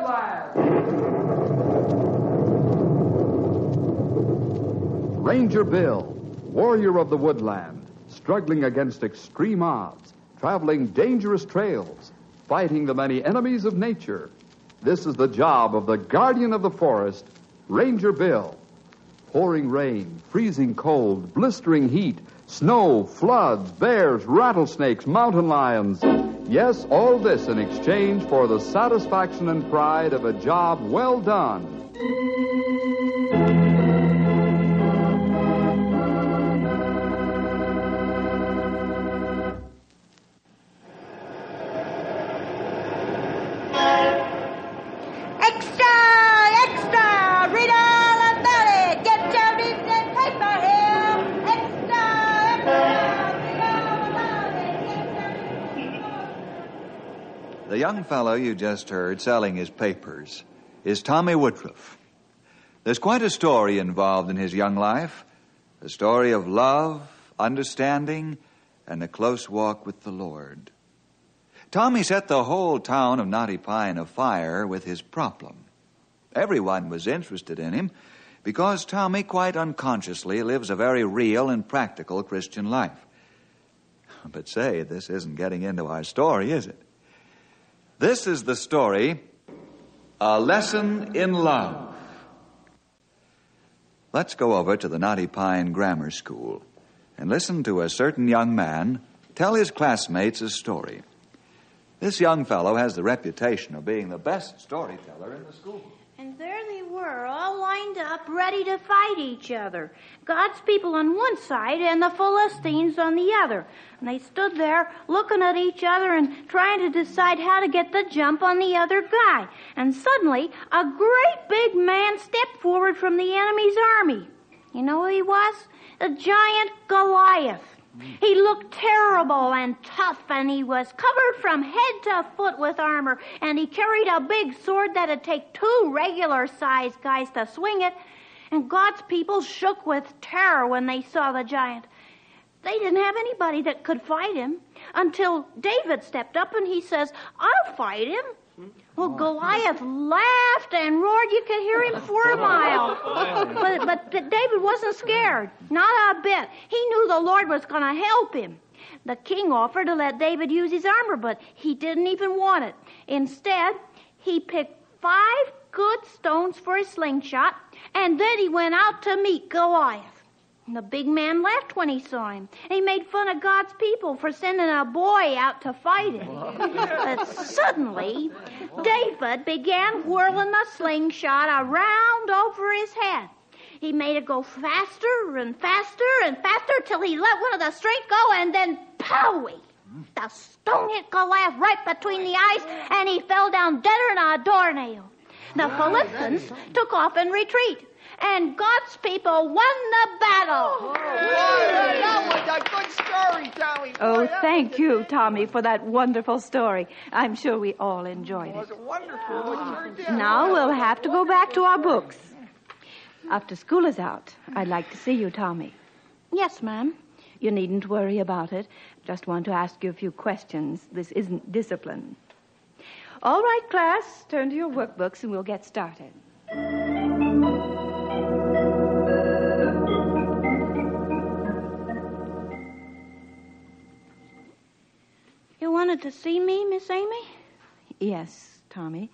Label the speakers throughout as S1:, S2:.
S1: Goliath.
S2: Ranger Bill, warrior of the woodland, struggling against extreme odds, traveling dangerous trails, fighting the many enemies of nature. This is the job of the guardian of the forest, Ranger Bill. Pouring rain, freezing cold, blistering heat, snow, floods, bears, rattlesnakes, mountain lions. Yes, all this in exchange for the satisfaction and pride of a job well done.
S3: The young fellow you just heard selling his papers is Tommy Woodruff. There's quite a story involved in his young life, a story of love, understanding, and a close walk with the Lord. Tommy set the whole town of Knotty Pine afire with his problem. Everyone was interested in him because Tommy quite unconsciously lives a very real and practical Christian life. But say, this isn't getting into our story, is it? This is the story, A Lesson in Love. Let's go over to the Knotty Pine Grammar School and listen to a certain young man tell his classmates a story. This young fellow has the reputation of being the best storyteller in the school.
S4: And there they were, all lined up, ready to fight each other. God's people on one side and the Philistines on the other. And they stood there looking at each other and trying to decide how to get the jump on the other guy. And suddenly, a great big man stepped forward from the enemy's army. You know who he was? The giant Goliath. He looked terrible and tough, and he was covered from head to foot with armor, and he carried a big sword that'd take 2 regular-sized guys to swing it, and God's people shook with terror when they saw the giant. They didn't have anybody that could fight him until David stepped up, and he says, "I'll fight him." Well, Goliath laughed and roared. You could hear him for a mile. But David wasn't scared, not a bit. He knew the Lord was going to help him. The king offered to let David use his armor, but he didn't even want it. Instead, he picked 5 good stones for his slingshot, and then he went out to meet Goliath. And the big man laughed when he saw him. He made fun of God's people for sending a boy out to fight him. But suddenly, David began whirling the slingshot around over his head. He made it go faster and faster and faster till he let one of the strings go, and then powie! The stone hit Goliath right between the eyes, and he fell down deader than a doornail. The Philistines took off in retreat, and God's people won the battle.
S5: That was a good story, Tommy.
S1: Oh, thank you, Tommy, for that wonderful story. I'm sure we all enjoyed
S5: It was
S1: it.
S5: wonderful. It sure did.
S1: Now we'll have to go back to our books. After school is out, I'd like to see you, Tommy.
S4: Yes, ma'am.
S1: You needn't worry about it. Just want to ask you a few questions. This isn't discipline. All right, class, turn to your workbooks and we'll get started.
S4: You wanted to see me, Miss Amy?
S1: Yes, Tommy.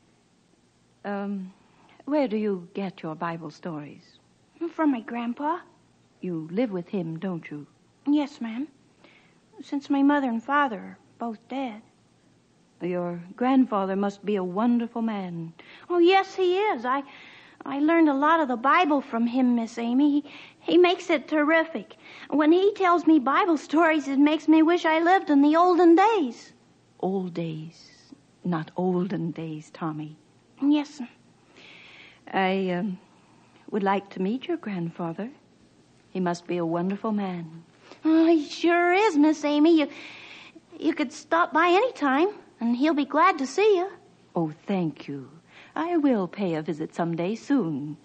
S1: Where do you get your Bible stories?
S4: From my grandpa.
S1: You live with him, don't you?
S4: Yes, ma'am. Since my mother and father are both dead.
S1: Your grandfather must be a wonderful man.
S4: Oh, yes, he is. I learned a lot of the Bible from him, Miss Amy. He makes it terrific. When he tells me Bible stories, it makes me wish I lived in the olden days.
S1: Old days, not olden days, Tommy.
S4: Yes, sir.
S1: I would like to meet your grandfather. He must be a wonderful man.
S4: Oh, he sure is, Miss Amy. You could stop by any time, and he'll be glad to see you.
S1: Oh, thank you. I will pay a visit someday soon.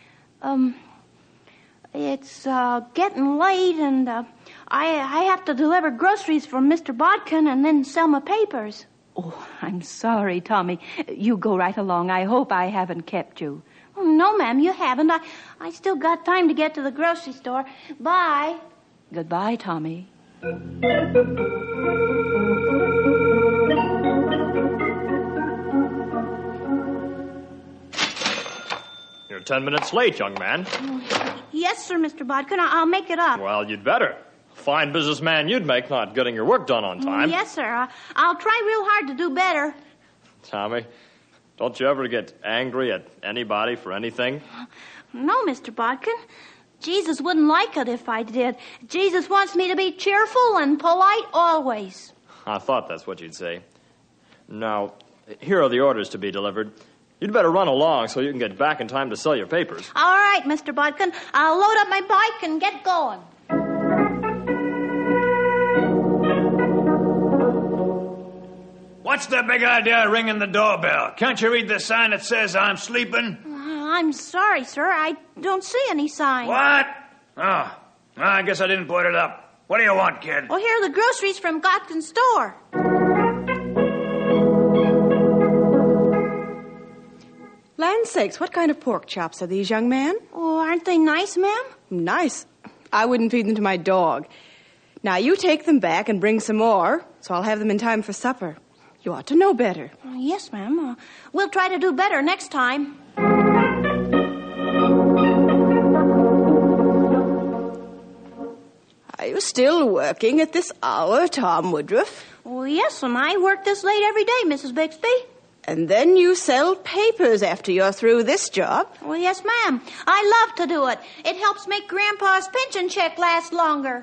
S4: It's getting late, and I have to deliver groceries for Mr. Bodkin and then sell my papers.
S1: Oh, I'm sorry, Tommy. You go right along. I hope I haven't kept you.
S4: Oh, no, ma'am, you haven't. I still got time to get to the grocery store. Bye.
S1: Goodbye, Tommy.
S6: You're 10 minutes late, young man.
S4: Yes, sir, Mr. Bodkin. I'll make it up.
S6: Well, you'd better. Fine businessman you'd make not getting your work done on time.
S4: Yes, sir. I'll try real hard to do better.
S6: Tommy, don't you ever get angry at anybody for anything?
S4: No, Mr. Bodkin. Jesus wouldn't like it if I did. Jesus wants me to be cheerful and polite always.
S6: I thought that's what you'd say. Now, here are the orders to be delivered. You'd better run along so you can get back in time to sell your papers.
S4: All right, Mr. Bodkin. I'll load up my bike and get going.
S7: What's the big idea of ringing the doorbell? Can't you read the sign that says I'm sleeping?
S4: I'm sorry, sir. I don't see any sign.
S7: What? Oh, I guess I didn't put it up. What do you want, kid?
S4: Well, here are the groceries from Godkin's store.
S8: Land sakes, what kind of pork chops are these, young man?
S4: Oh, aren't they nice, ma'am?
S8: Nice. I wouldn't feed them to my dog. Now, you take them back and bring some more, so I'll have them in time for supper. You ought to know better.
S4: Yes, ma'am. We'll try to do better next time.
S8: Are you still working at this hour, Tom Woodruff?
S4: Oh, yes, and I work this late every day, Mrs. Bixby.
S8: And then you sell papers after you're through this job?
S4: Well, yes, ma'am. I love to do it. It helps make Grandpa's pension check last longer.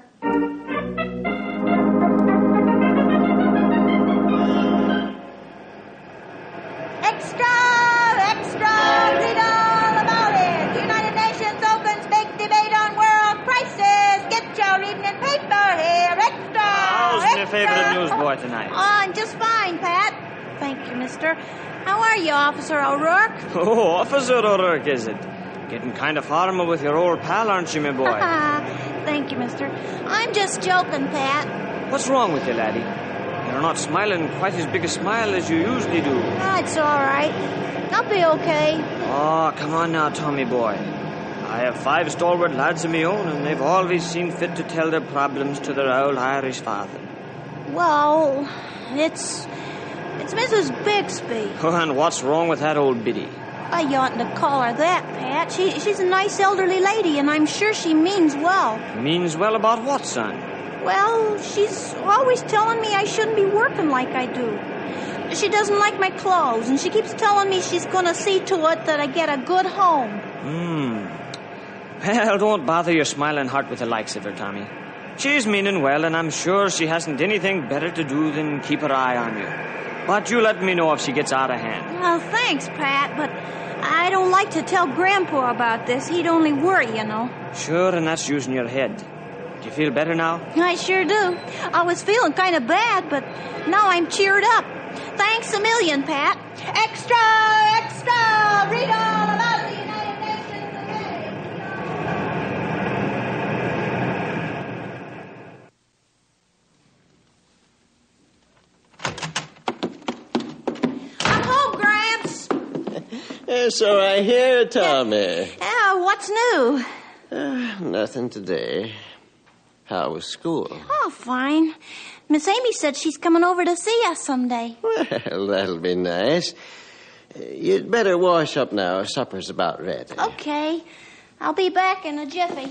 S4: Extra! Extra! Read all about it. The United Nations opens big debate on world crisis. Get your reading paper here. Extra!
S9: How's your
S4: extra.
S9: favorite newsboy tonight?
S4: Oh, I'm just fine, Pat. Thank you, mister. How are you, Officer O'Rourke?
S9: Oh, Officer O'Rourke, is it? Getting kind of formal with your old pal, aren't you, my boy?
S4: Thank you, mister. I'm just joking, Pat.
S9: What's wrong with you, laddie? You're not smiling quite as big a smile as you usually do.
S4: Oh, it's all right. I'll be okay.
S9: Oh, come on now, Tommy boy. I have 5 stalwart lads of my own, and they've always seen fit to tell their problems to their old Irish father.
S4: Well, it's Mrs. Bixby.
S9: Oh, and what's wrong with that old biddy?
S4: I oughtn't to call her that, Pat. She's a nice elderly lady, and I'm sure she means well.
S9: Means well about what, son?
S4: Well, she's always telling me I shouldn't be working like I do. She doesn't like my clothes, and she keeps telling me she's going to see to it that I get a good home.
S9: Well, don't bother your smiling heart with the likes of her, Tommy. She's meaning well, and I'm sure she hasn't anything better to do than keep her eye on you. But you let me know if she gets out of hand.
S4: Well, thanks, Pat, but I don't like to tell Grandpa about this. He'd only worry, you know.
S9: Sure, and that's using your head. Do you feel better now?
S4: I sure do. I was feeling kind of bad, but now I'm cheered up. Thanks a million, Pat. Extra! Extra! Read all about the United Nations today. I'm home, Gramps.
S10: So I hear, Tommy.
S4: What's new?
S10: Nothing today. How was school?
S4: Oh, fine. Miss Amy said she's coming over to see us someday.
S10: Well, that'll be nice. You'd better wash up now. Supper's about ready.
S4: Okay. I'll be back in a jiffy.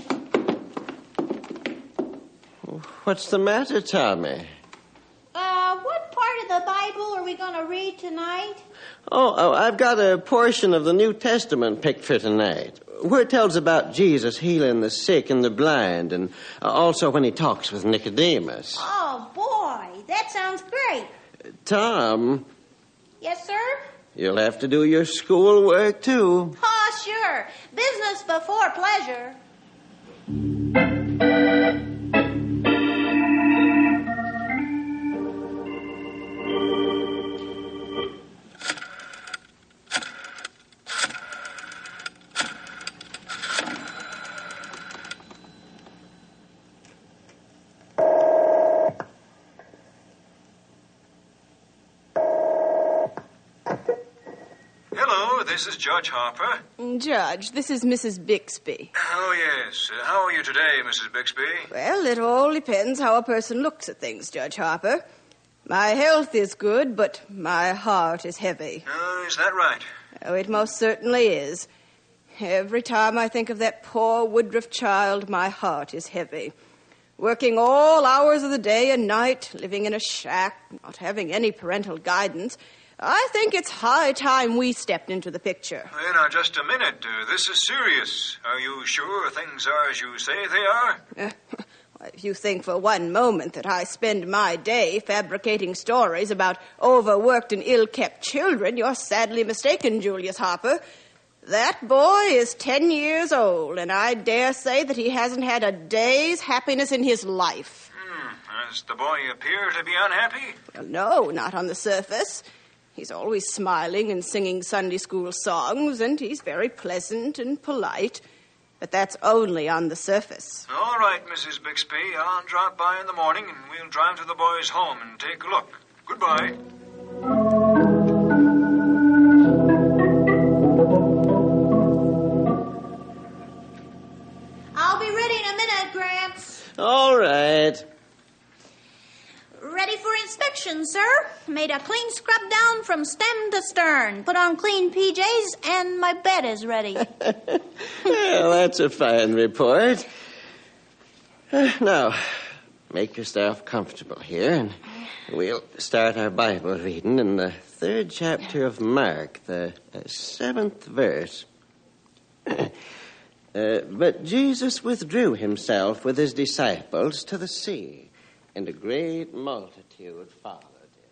S10: What's the matter, Tommy?
S4: What part of the Bible are we going to read tonight?
S10: Oh, I've got a portion of the New Testament picked for tonight, where it tells about Jesus healing the sick and the blind, and also when he talks with Nicodemus.
S4: Oh, boy, that sounds great.
S10: Tom,
S4: Yes, sir?
S10: you'll have to do your schoolwork, too.
S4: Oh, sure. Business before pleasure.
S7: Hello, this is Judge Harper.
S8: Judge, this is Mrs. Bixby.
S7: Oh, yes. How are you today, Mrs. Bixby?
S8: Well, it all depends how a person looks at things, Judge Harper. My health is good, but my heart is heavy.
S7: Oh, is that right?
S8: Oh, it most certainly is. Every time I think of that poor Woodruff child, my heart is heavy. Working all hours of the day and night, living in a shack, not having any parental guidance, I think it's high time we stepped into the picture.
S7: Well, now, just a minute. This is serious. Are you sure things are as you say they are?
S8: If you think for one moment that I spend my day fabricating stories about overworked and ill-kept children, you're sadly mistaken, Julius Harper. That boy is 10 years old, and I dare say that he hasn't had a day's happiness in his life.
S7: Does the boy appear to be unhappy?
S8: Well, no, not on the surface. He's always smiling and singing Sunday school songs, and he's very pleasant and polite. But that's only on the surface.
S7: All right, Mrs. Bixby. I'll drop by in the morning, and we'll drive to the boy's home and take a look. Goodbye.
S4: I'll be ready in a minute, Gramps.
S10: All right.
S4: Ready for inspection, sir. Made a clean scrub down from stem to stern. Put on clean PJs, and my bed is ready.
S10: Well, that's a fine report. Now, make yourself comfortable here, and we'll start our Bible reading in the 3rd chapter of Mark, the 7th verse. But Jesus withdrew himself with his disciples to the sea, and a great multitude followed him.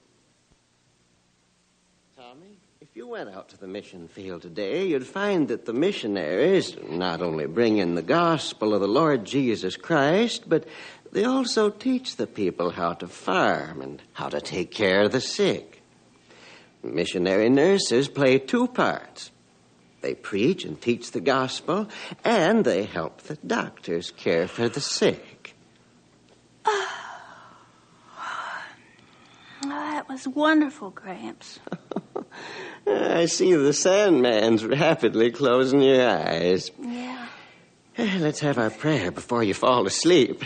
S10: Tommy, if you went out to the mission field today, you'd find that the missionaries not only bring in the gospel of the Lord Jesus Christ, but they also teach the people how to farm and how to take care of the sick. Missionary nurses play 2 parts. They preach and teach the gospel, and they help the doctors care for the sick.
S4: That was wonderful, Gramps.
S10: I see the Sandman's rapidly closing your eyes.
S4: Yeah.
S10: Let's have our prayer before you fall asleep.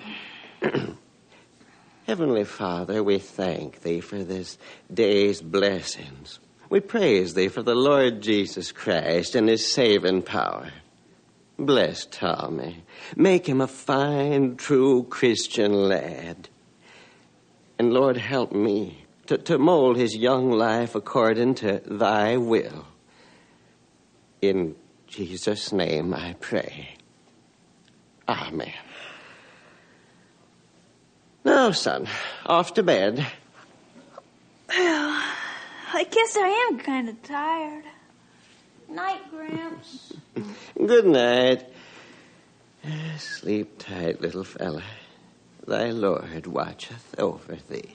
S10: Heavenly Father, we thank Thee for this day's blessings. We praise Thee for the Lord Jesus Christ and His saving power. Bless Tommy. Make him a fine, true Christian lad. And Lord, help me to mold his young life according to Thy will. In Jesus' name I pray. Amen. Now, son, off to bed.
S4: Well, I guess I am kind of tired. Night, Gramps.
S10: Good night. Sleep tight, little fella. Thy Lord watcheth over thee.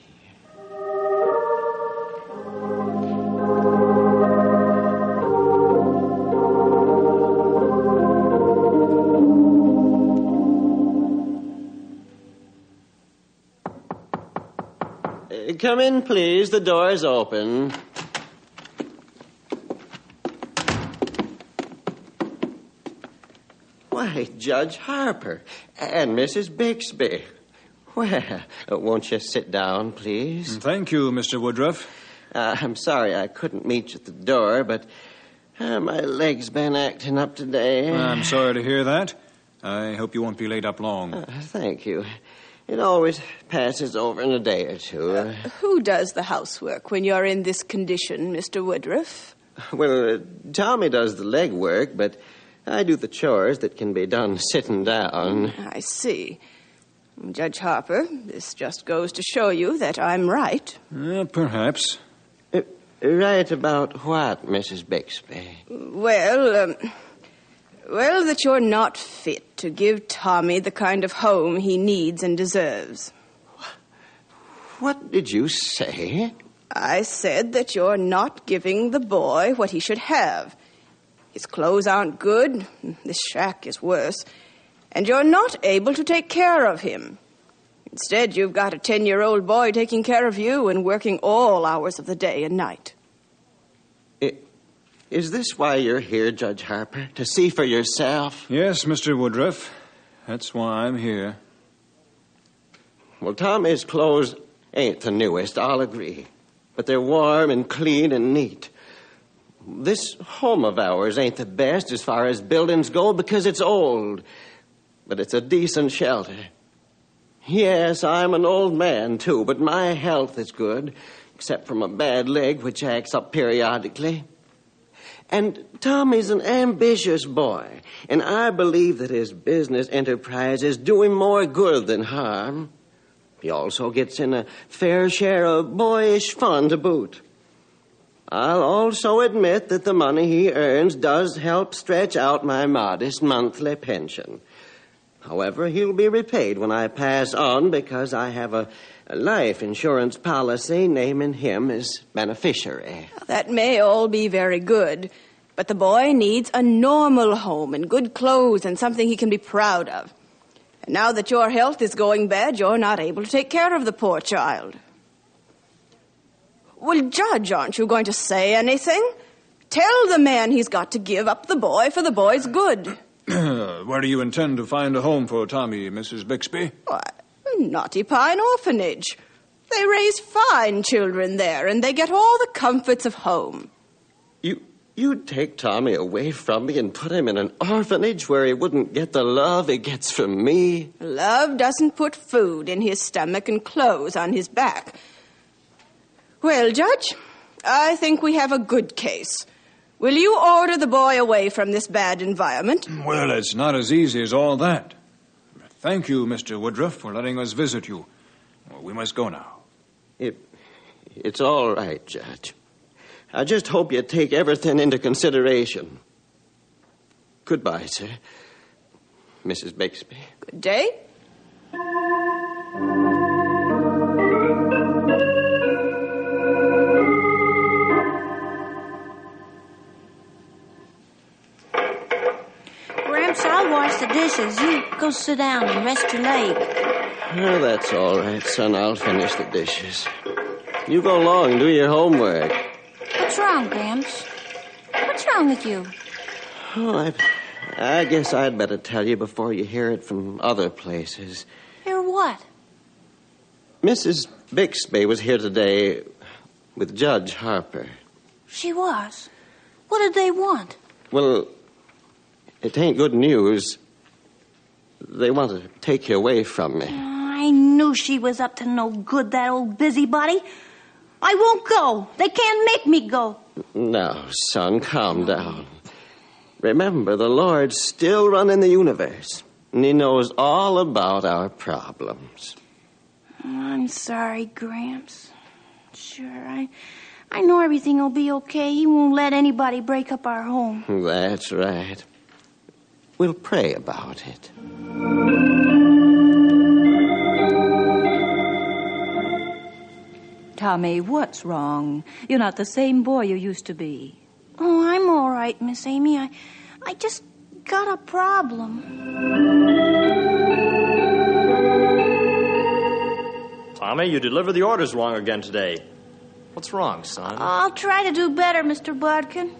S10: Come in, please. The door's open. Why, Judge Harper and Mrs. Bixby. Well, won't you sit down, please?
S7: Thank you, Mr. Woodruff.
S10: I'm sorry I couldn't meet you at the door, but my leg's been acting up today.
S7: I'm sorry to hear that. I hope you won't be laid up long.
S10: Thank you. It always passes over in a day or two.
S8: Who does the housework when you're in this condition, Mr. Woodruff?
S10: Well, Tommy does the legwork, but I do the chores that can be done sitting down.
S8: I see. Judge Harper, this just goes to show you that I'm right.
S7: Perhaps.
S10: Right about what, Mrs. Bixby?
S8: Well, that you're not fit to give Tommy the kind of home he needs and deserves.
S10: What did you say?
S8: I said that you're not giving the boy what he should have. His clothes aren't good. This shack is worse. And you're not able to take care of him. Instead, you've got a 10-year-old boy taking care of you and working all hours of the day and night.
S10: Is this why you're here, Judge Harper? To see for yourself?
S7: Yes, Mr. Woodruff. That's why I'm here.
S10: Well, Tommy's clothes ain't the newest, I'll agree. But they're warm and clean and neat. This home of ours ain't the best as far as buildings go because it's old. But it's a decent shelter. Yes, I'm an old man, too, but my health is good, except for my bad leg, which acts up periodically. And Tommy's an ambitious boy, and I believe that his business enterprise is doing more good than harm. He also gets in a fair share of boyish fun to boot. I'll also admit that the money he earns does help stretch out my modest monthly pension. However, he'll be repaid when I pass on because I have a life insurance policy naming him as beneficiary.
S8: That may all be very good, but the boy needs a normal home and good clothes and something he can be proud of. And now that your health is going bad, you're not able to take care of the poor child. Well, Judge, aren't you going to say anything? Tell the man he's got to give up the boy for the boy's good.
S7: Where do you intend to find a home for Tommy, Mrs. Bixby?
S8: Why, Knotty Pine Orphanage. They raise fine children there, and they get all the comforts of home.
S10: You'd take Tommy away from me and put him in an orphanage where he wouldn't get the love he gets from me?
S8: Love doesn't put food in his stomach and clothes on his back. Well, Judge, I think we have a good case. Will you order the boy away from this bad environment?
S7: Well, it's not as easy as all that. Thank you, Mr. Woodruff, for letting us visit you. Well, we must go now.
S10: It's all right, Judge. I just hope you take everything into consideration. Goodbye, sir. Mrs. Bixby.
S8: Good day.
S4: Gramps, I'll wash the dishes. You go sit down and rest your leg.
S10: Oh, that's all right, son. I'll finish the dishes. You go along and do your homework.
S4: What's wrong, Gramps? What's wrong with you?
S10: Oh, I guess I'd better tell you before you hear it from other places.
S4: Hear what?
S10: Mrs. Bixby was here today with Judge Harper.
S4: She was? What did they want?
S10: Well, it ain't good news. They want to take you away from me.
S4: I knew she was up to no good, that old busybody. I won't go. They can't make me go.
S10: No, son, calm down. Remember, the Lord's still running the universe, and He knows all about our problems.
S4: I'm sorry, Gramps. Sure, I know everything will be okay. He won't let anybody break up our home.
S10: That's right. We'll pray about it.
S1: Tommy, what's wrong? You're not the same boy you used to be.
S4: Oh, I'm all right, Miss Amy. I just got a problem.
S6: Tommy, you delivered the orders wrong again today. What's wrong, son?
S4: I'll try to do better, Mr. Bodkin.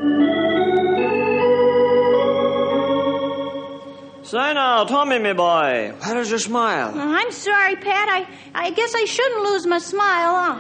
S9: Say now, Tommy, me boy, where is your smile?
S4: I'm sorry, Pat. I guess I shouldn't lose my smile, huh?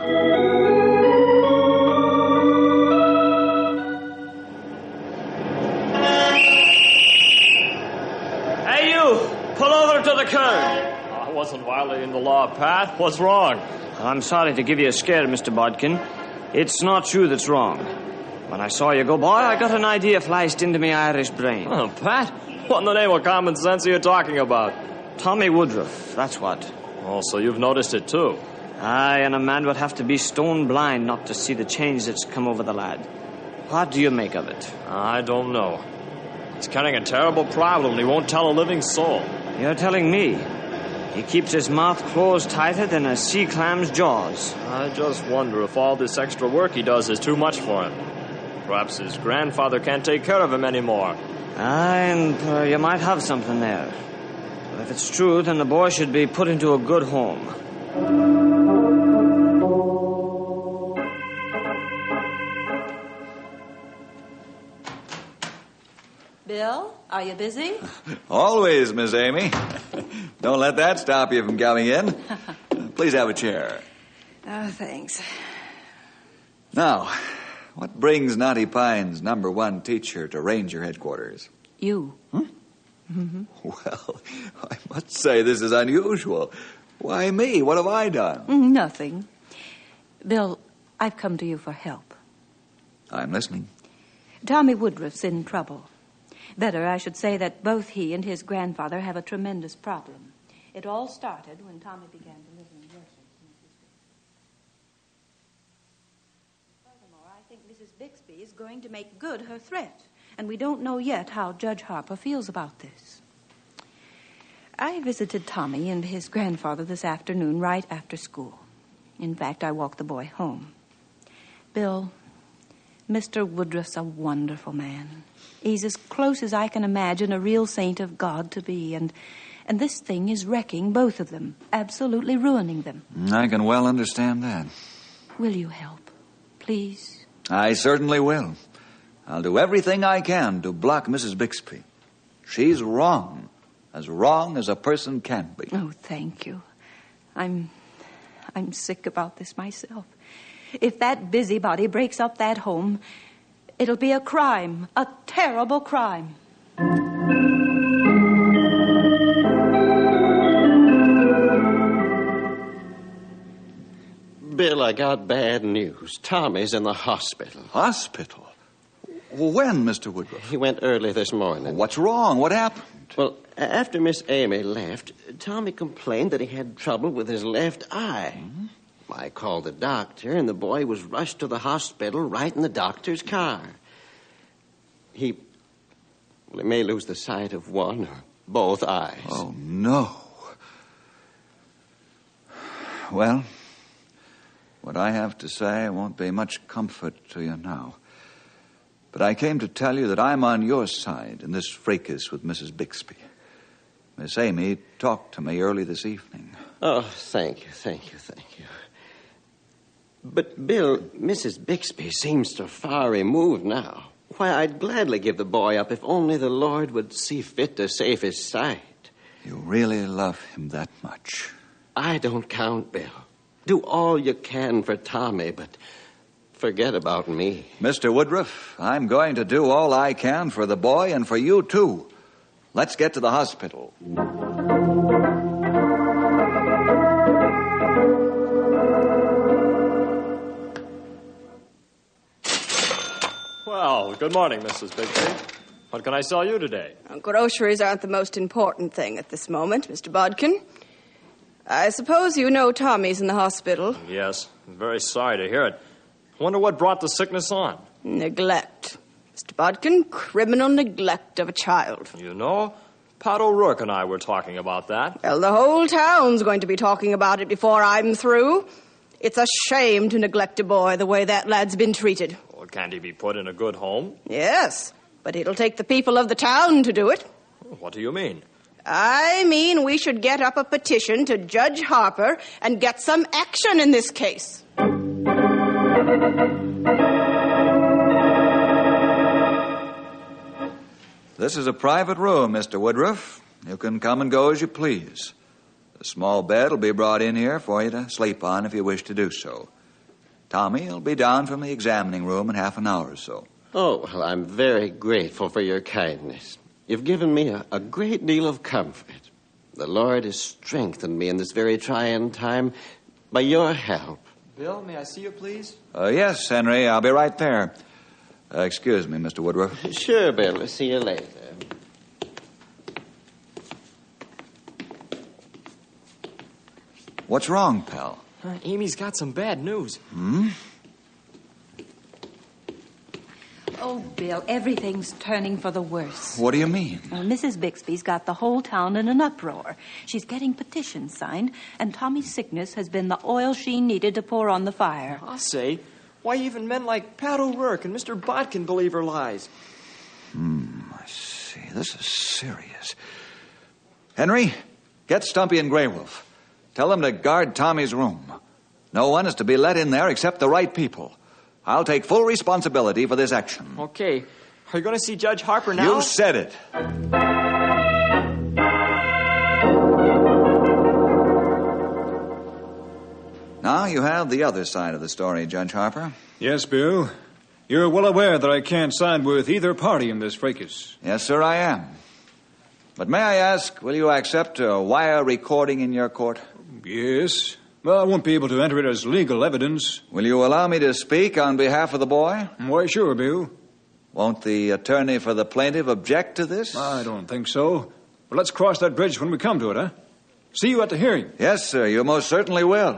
S9: Hey, you! Pull over to the curb.
S6: I wasn't violating the law, Pat. What's wrong?
S9: I'm sorry to give you a scare, Mr. Bodkin. It's not you that's wrong. When I saw you go by, I got an idea flashed into my Irish brain.
S6: Oh, Pat? What in the name of common sense are you talking about?
S9: Tommy Woodruff, that's what.
S6: Oh, so you've noticed it, too.
S9: Aye, and a man would have to be stone blind not to see the change that's come over the lad. What do you make of it?
S6: I don't know. He's carrying a terrible problem and he won't tell a living soul.
S9: You're telling me. He keeps his mouth closed tighter than a sea clam's jaws.
S6: I just wonder if all this extra work he does is too much for him. Perhaps his grandfather can't take care of him anymore.
S9: Aye, and you might have something there. But if it's true, then the boy should be put into a good home.
S11: Bill, are you busy?
S3: Always, Miss Amy. Don't let that stop you from coming in. Please have a chair.
S11: Oh, thanks.
S3: Now, what brings Knotty Pine's #1 teacher to Ranger headquarters?
S11: You.
S3: Mm-hmm. Well, I must say this is unusual. Why me? What have I done?
S11: Nothing. Bill, I've come to you for help.
S3: I'm listening.
S11: Tommy Woodruff's in trouble. Better, I should say that both he and his grandfather have a tremendous problem. It all started when Tommy began delivering groceries to Mrs. Bixby. Furthermore, I think Mrs. Bixby is going to make good her threat, and we don't know yet how Judge Harper feels about this. I visited Tommy and his grandfather this afternoon right after school. In fact, I walked the boy home. Bill, Mr. Woodruff's a wonderful man. He's as close as I can imagine a real saint of God to be, and this thing is wrecking both of them, absolutely ruining them.
S3: I can well understand that.
S11: Will you help, please?
S3: I certainly will. I'll do everything I can to block Mrs. Bixby. She's wrong as a person can be.
S11: Oh, thank you. I'm sick about this myself. If that busybody breaks up that home, it'll be a crime, a terrible crime.
S10: Bill, I got bad news. Tommy's in the hospital.
S3: Hospital? When, Mr. Woodruff?
S10: He went early this morning.
S3: What's wrong? What happened?
S10: Well, after Miss Amy left, Tommy complained that he had trouble with his left eye. Mm-hmm. I called the doctor, and the boy was rushed to the hospital right in the doctor's car. He may lose the sight of one or both eyes.
S3: Oh, no. Well, what I have to say won't be much comfort to you now. But I came to tell you that I'm on your side in this fracas with Mrs. Bixby. Miss Amy talked to me early this evening.
S10: Oh, thank you. But, Bill, Mrs. Bixby seems so far removed now. Why, I'd gladly give the boy up if only the Lord would see fit to save his sight.
S3: You really love him that much?
S10: I don't count, Bill. Do all you can for Tommy, but forget about me.
S3: Mr. Woodruff, I'm going to do all I can for the boy and for you, too. Let's get to the hospital.
S6: Well, good morning, Mrs. Bixby. What can I sell you today?
S8: Groceries aren't the most important thing at this moment, Mr. Bodkin. I suppose you know Tommy's in the hospital.
S6: Yes, I'm very sorry to hear it. I wonder what brought the sickness on.
S8: Neglect. Mr. Bodkin, criminal neglect of a child.
S6: You know, Pat O'Rourke and I were talking about that.
S8: Well, the whole town's going to be talking about it before I'm through. It's a shame to neglect a boy the way that lad's been treated.
S6: Well, can't he be put in a good home?
S8: Yes, but it'll take the people of the town to do it.
S6: What do you mean?
S8: I mean we should get up a petition to Judge Harper and get some action in this case.
S3: This is a private room, Mr. Woodruff. You can come and go as you please. A small bed will be brought in here for you to sleep on if you wish to do so. Tommy will be down from the examining room in half an hour or so.
S10: Oh, well, I'm very grateful for your kindness. You've given me a great deal of comfort. The Lord has strengthened me in this very trying time by your help.
S6: Bill, may I see you, please?
S3: Yes, Henry, I'll be right there. Excuse me, Mr. Woodruff.
S10: Sure, Bill. I'll see you later.
S3: What's wrong, pal?
S6: Amy's got some bad news.
S11: Oh, Bill, everything's turning for the worse.
S3: What do you mean?
S11: Well, Mrs. Bixby's got the whole town in an uproar. She's getting petitions signed, and Tommy's sickness has been the oil she needed to pour on the fire.
S6: I'll say, why even men like Pat O'Rourke and Mr. Bodkin believe her lies?
S3: I see. This is serious. Henry, get Stumpy and Grey Wolf. Tell them to guard Tommy's room. No one is to be let in there except the right people. I'll take full responsibility for this action.
S6: Okay.
S9: Are you going to see Judge Harper now?
S3: You said it. Now you have the other side of the story, Judge Harper.
S7: Yes, Bill. You're well aware that I can't side with either party in this fracas.
S3: Yes, sir, I am. But may I ask, will you accept a wire recording in your court?
S7: Yes. Well, I won't be able to enter it as legal evidence.
S3: Will you allow me to speak on behalf of the boy?
S7: Why, sure, Bill.
S3: Won't the attorney for the plaintiff object to this?
S7: I don't think so. But let's cross that bridge when we come to it, huh? See you at the hearing.
S3: Yes, sir, you most certainly will.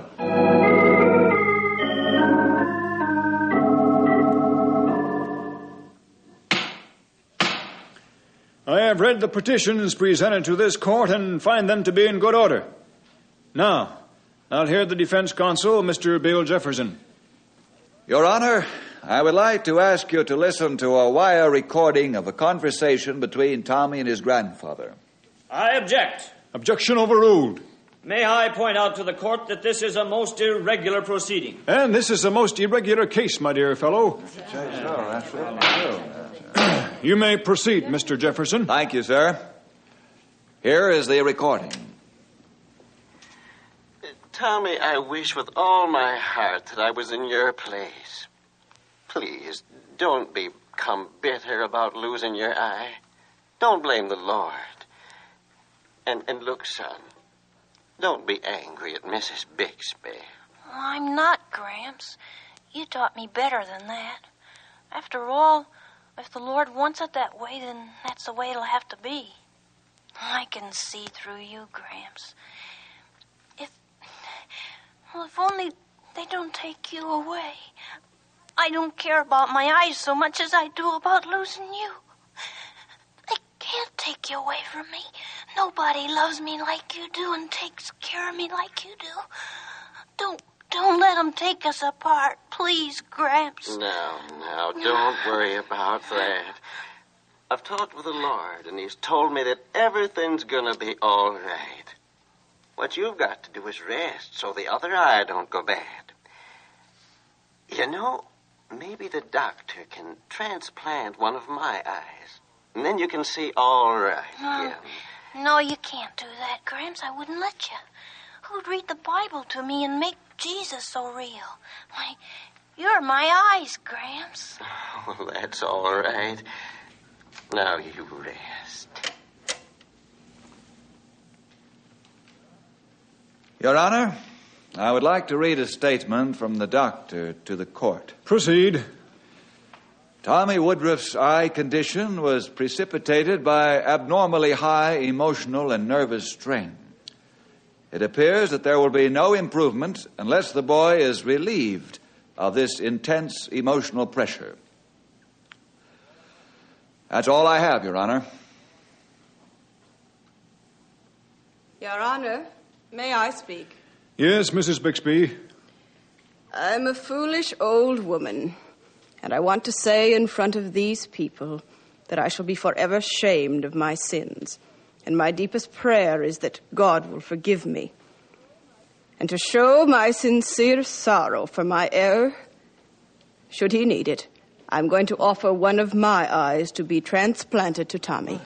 S7: I have read the petitions presented to this court and find them to be in good order. Now, I'll hear the defense counsel, Mr. Bill Jefferson.
S3: Your Honor, I would like to ask you to listen to a wire recording of a conversation between Tommy and his grandfather.
S9: I object.
S7: Objection overruled.
S9: May I point out to the court that this is a most irregular proceeding?
S7: And this is a most irregular case, my dear fellow.
S3: That's true.
S7: You may proceed, Mr. Jefferson.
S3: Thank you, sir. Here is the recording.
S10: Tommy, I wish with all my heart that I was in your place. Please, don't become bitter about losing your eye. Don't blame the Lord. And look, son, don't be angry at Mrs. Bixby.
S4: I'm not, Gramps. You taught me better than that. After all, if the Lord wants it that way, then that's the way it'll have to be. I can see through you, Gramps. If only they don't take you away. I don't care about my eyes so much as I do about losing you. They can't take you away from me. Nobody loves me like you do and takes care of me like you do. Don't let them take us apart, please, Gramps.
S10: Now, don't worry about that. I've talked with the Lord, and he's told me that everything's gonna be all right. What you've got to do is rest so the other eye don't go bad. You know, maybe the doctor can transplant one of my eyes, and then you can see all right again.
S4: No, you can't do that, Gramps. I wouldn't let you. Who'd read the Bible to me and make Jesus so real? You're my eyes, Gramps.
S10: Well, that's all right. Now you rest.
S3: Your Honor, I would like to read a statement from the doctor to the court.
S7: Proceed.
S3: Tommy Woodruff's eye condition was precipitated by abnormally high emotional and nervous strain. It appears that there will be no improvement unless the boy is relieved of this intense emotional pressure. That's all I have, Your Honor.
S8: Your Honor, may I speak?
S7: Yes, Mrs. Bixby.
S8: I'm a foolish old woman, and I want to say in front of these people that I shall be forever shamed of my sins. And my deepest prayer is that God will forgive me. And to show my sincere sorrow for my error, should he need it, I'm going to offer one of my eyes to be transplanted to Tommy.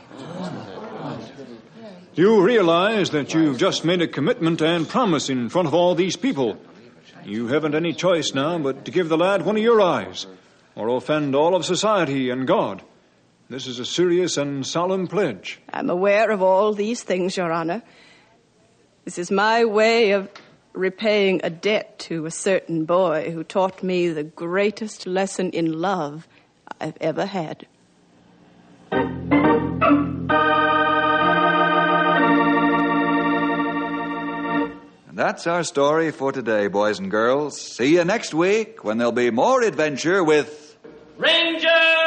S7: You realize that you've just made a commitment and promise in front of all these people. You haven't any choice now but to give the lad one of your eyes, or offend all of society and God. This is a serious and solemn pledge.
S8: I'm aware of all these things, Your Honor. This is my way of repaying a debt to a certain boy who taught me the greatest lesson in love I've ever had.
S3: And that's our story for today, boys and girls. See you next week when there'll be more adventure with
S9: Ranger!